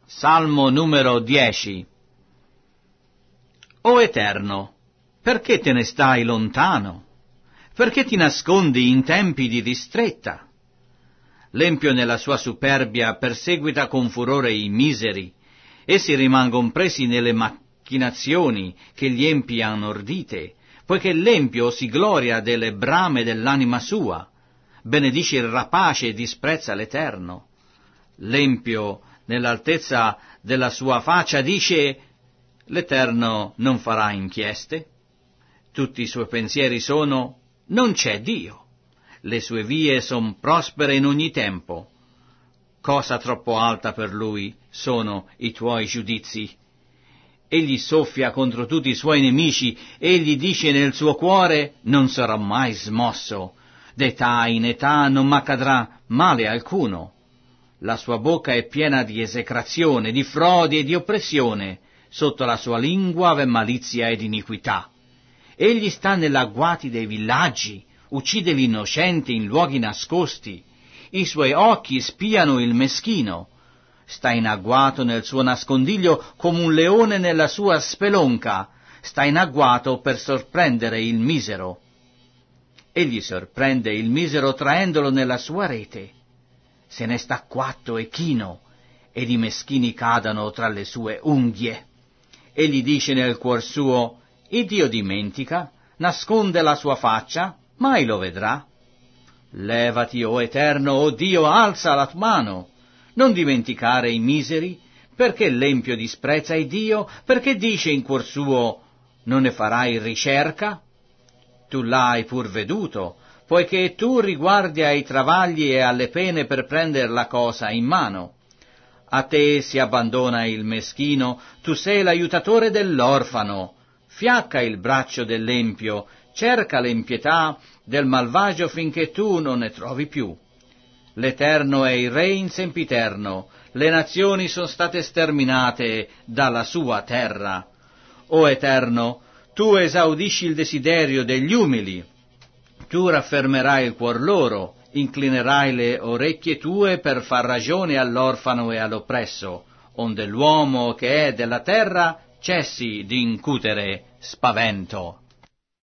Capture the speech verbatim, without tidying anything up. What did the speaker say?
Salmo numero dieci. O Eterno, perché te ne stai lontano? Perché ti nascondi in tempi di distretta? L'empio nella sua superbia perseguita con furore i miseri, essi rimangon presi nelle macchinazioni che gli empi hanno ordite, poiché l'empio si gloria delle brame dell'anima sua, benedice il rapace e disprezza l'Eterno. L'empio, nell'altezza della sua faccia, dice: l'Eterno non farà inchieste. Tutti i suoi pensieri sono: non c'è Dio. Le sue vie son prospere in ogni tempo. Cosa troppo alta per lui sono i tuoi giudizi. Egli soffia contro tutti i suoi nemici, egli dice nel suo cuore: non sarà mai smosso. D'età in età non m'accadrà male alcuno. La sua bocca è piena di esecrazione, di frodi e di oppressione. Sotto la sua lingua v'è malizia ed iniquità. Egli sta nell'agguati dei villaggi, uccide l'innocente in luoghi nascosti. I suoi occhi spiano il meschino. Sta in agguato nel suo nascondiglio come un leone nella sua spelonca. Sta in agguato per sorprendere il misero. Egli sorprende il misero traendolo nella sua rete. Se ne sta quatto e chino, ed i meschini cadano tra le sue unghie. Egli dice nel cuor suo: il Dio dimentica, nasconde la sua faccia, mai lo vedrà. Levati, o Eterno, o Dio, alza la tua mano. Non dimenticare i miseri, perché l'empio disprezza il Dio, perché dice in cuor suo: non ne farai ricerca? Tu l'hai pur veduto, poiché tu riguardi ai travagli e alle pene per prendere la cosa in mano. A te si abbandona il meschino, tu sei l'aiutatore dell'orfano. Fiacca il braccio dell'empio, cerca l'impietà del malvagio finché tu non ne trovi più. L'Eterno è il Re in sempiterno, le nazioni sono state sterminate dalla sua terra. O Eterno, tu esaudisci il desiderio degli umili, tu raffermerai il cuor loro, inclinerai le orecchie tue per far ragione all'orfano e all'oppresso, onde l'uomo che è della terra cessi di incutere spavento.